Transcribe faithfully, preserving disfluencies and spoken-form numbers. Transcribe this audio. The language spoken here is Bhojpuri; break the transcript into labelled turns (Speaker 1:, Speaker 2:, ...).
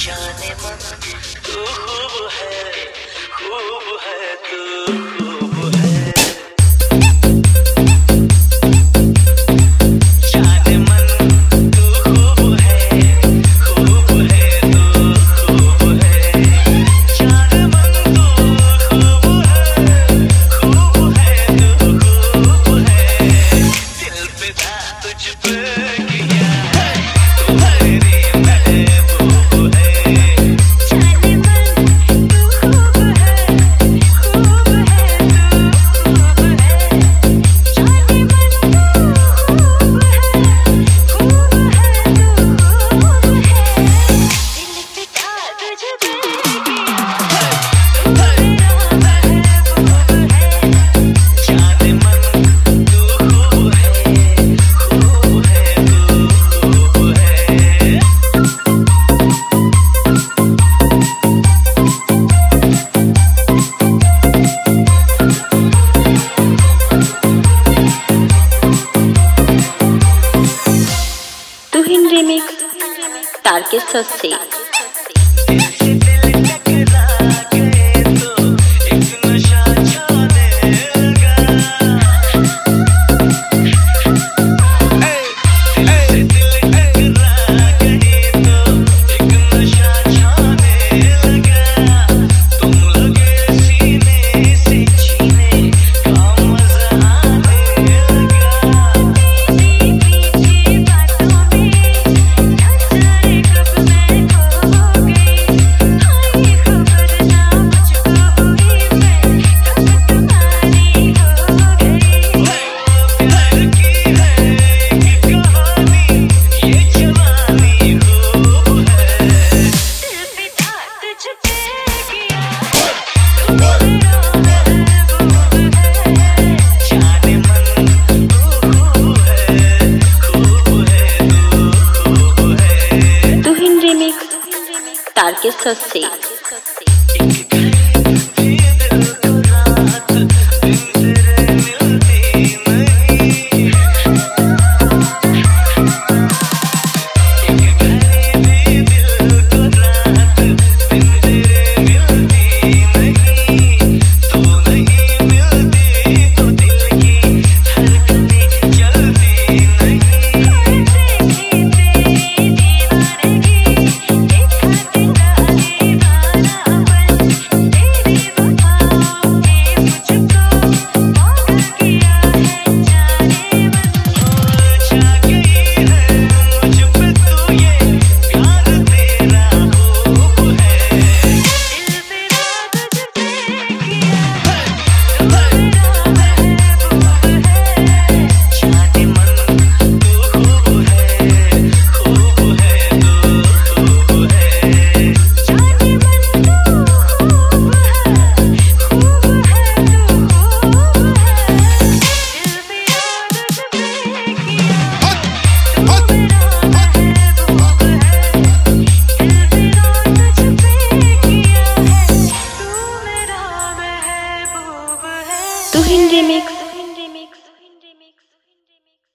Speaker 1: जाने मन तू खूब है, खूब है तू खूब है। जाने मन तू खूब है, खूब है तू खूब है। जाने मन तू खूब है, खूब है तू खूब है। दिल फिदा तुझ पे किया तू मेरी महबूब है। जाने मन तू खूब है, खूब है तू खूब है। जाने मन तू खूब है, खूब है तू खूब है। दिल फिदा तुझ पे किया तू मेरा महबूब है। जाने मन तू खूब है, खूब है तू खूब है।
Speaker 2: তুহিন রিমিক্স তারকেশ্বর সে
Speaker 1: दिल से दिल टकरा गए तो एक नशा छाने लगा। दिल से दिल टकरा गए तो एक नशा छाने लगा। तुम लगे सीने से जीने का मजा आने लगा। तेरी मीठी बातों में न जाने कब मैं खो गई। हाँ ये खबर ना मुझको हुई, मैं कब तुम्हारी हो गई। प्यार की है एक कहानी, ये जवानी खूब है। दिल फिदा तुझ पे किया तू मेरा महबूब है। जाने मन तू खूब है, खूब है तू खूब है।
Speaker 2: তুহিন রিমিক্স তারকেশ্বর সে